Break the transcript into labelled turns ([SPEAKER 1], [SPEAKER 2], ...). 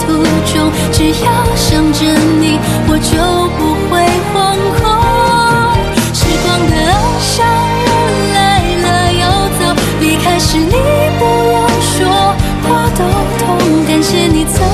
[SPEAKER 1] 途中，只要想着你，我就不会惶恐。时光的翱翔，人来了又走，离开时你不用说，我都懂。感谢你曾